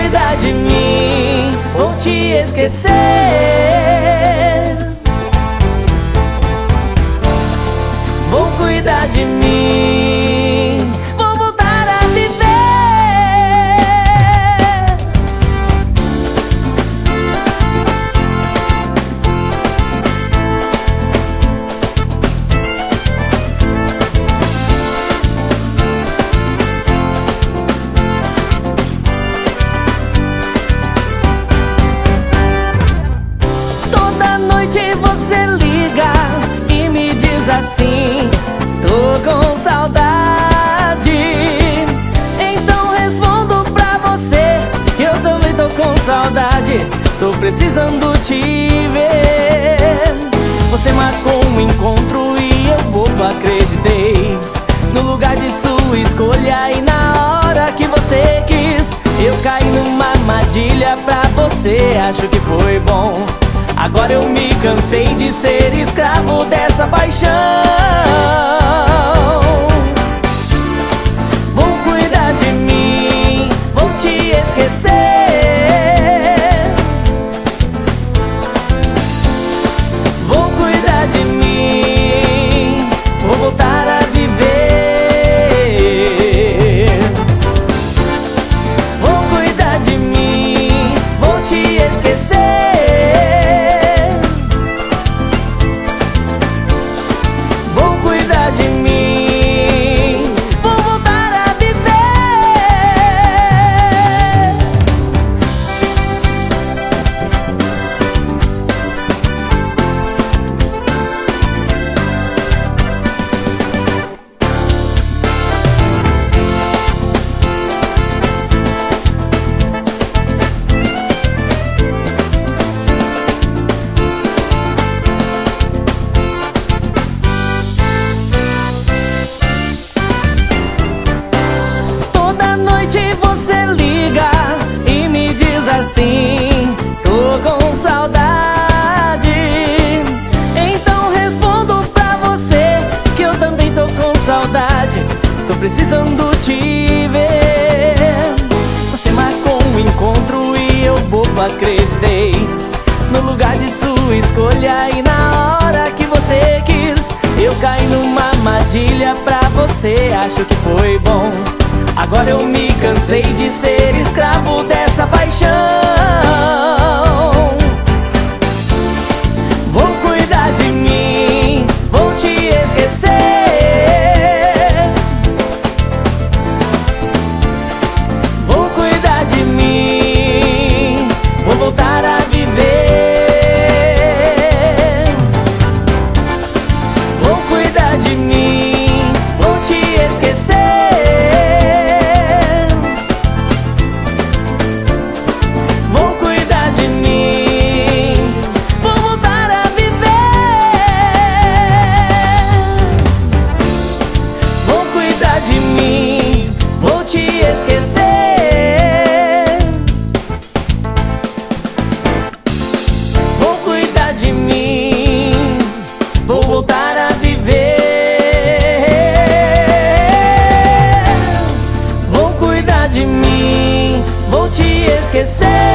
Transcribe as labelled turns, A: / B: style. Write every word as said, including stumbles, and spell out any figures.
A: cuidar de mim, vou te esquecer. Vou cuidar de mim, vou voltar a viver. Toda noite você liga e me diz assim: tô com saudade. Então respondo pra você que eu também tô com saudade. Tô precisando te ver. Você marcou um encontro e eu bobo acreditei no lugar de sua escolha. E na hora que você quis, eu caí numa armadilha pra você. Acho que foi bom. Agora eu me cansei de ser escravo dessa paixão. Vou cuidar de mim, vou te esquecer. Vou cuidar de mim, vou voltar a viver. Vou cuidar de mim, vou te esquecer. De mim, vou voltar a viver. Você liga e me diz assim: tô com saudade. Então respondo pra você que eu também tô com saudade. Tô precisando te ver. Você marcou um encontro e eu bobo acreditei no lugar de sua escolha. E na hora que você quis, eu caí numa armadilha pra você. Acho que foi bom. Agora eu me cansei de ser escravo dessa paixão. Vou cuidar de mim, vou te esquecer. Vou cuidar de mim, vou voltar a viver. Vou cuidar de mim, vou te esquecer. De mim, vou te esquecer. Vou cuidar de mim, vou voltar a viver. Vou cuidar de mim, vou te esquecer.